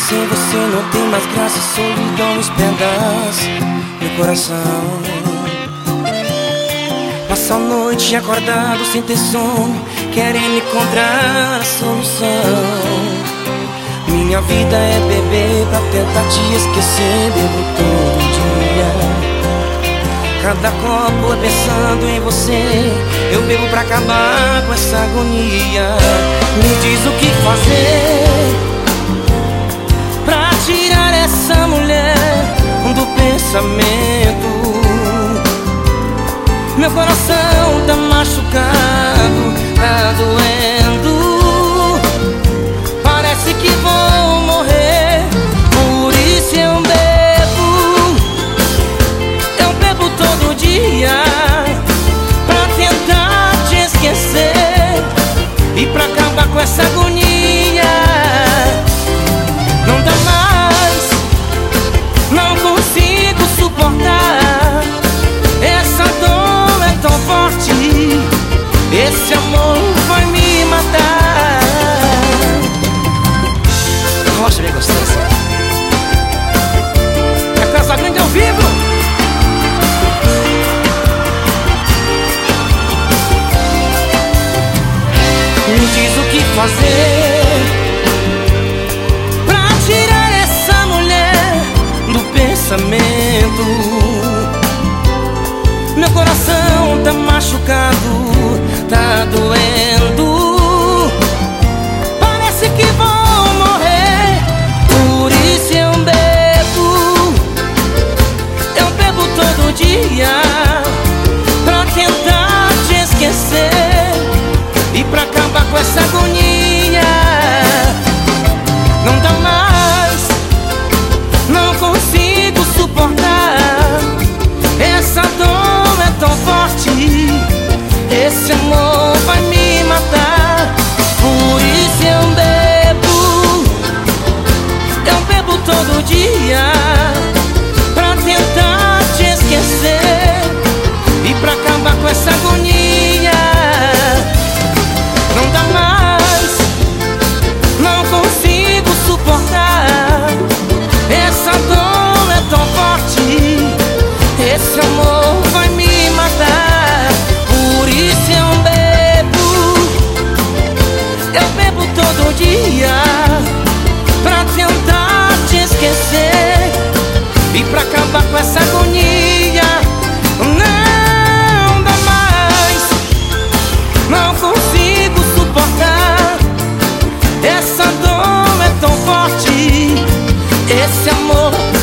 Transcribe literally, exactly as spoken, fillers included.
sem você não tem mais graça. Solidão espedaça meu coração. Passa a noite acordado sem ter sono, querendo encontrar a solução. Minha vida é beber pra tentar te esquecer. Bebo todo dia, cada copo é pensando em você. Eu bebo pra acabar com essa agonia. Me diz o que fazer pra tirar essa mulher do pensamento. Meu coração tá machucado, tá doendo. Parece que vou morrer, por isso eu bebo. Eu bebo todo dia pra tentar te esquecer e pra acabar com essa agonia. Não dá mais, não consigo suportar. Essa dor é tão forte, esse amor vai me matar. Rocha bem gostosa, é Casa Grande ao vivo. Me diz o que fazer pra tirar essa mulher do pensamento. Meu coração tá machucado, tá doendo. Parece que vou morrer, por isso eu bebo. Eu bebo todo dia pra tentar te esquecer e pra acabar com essa agonia. Não dá mais, não consigo suportar. Essa dor é tão forte, esse amor vai me matar. Por isso eu bebo, eu bebo todo dia pra tentar te esquecer e pra acabar com essa agonia. Não dá mais, não consigo suportar. Essa dor é tão forte, esse amor vai me matar. Por isso eu bebo, eu bebo todo dia pra tentar te esquecer e pra acabar com essa agonia. Não dá mais, não consigo suportar. Essa dor é tão forte, esse amor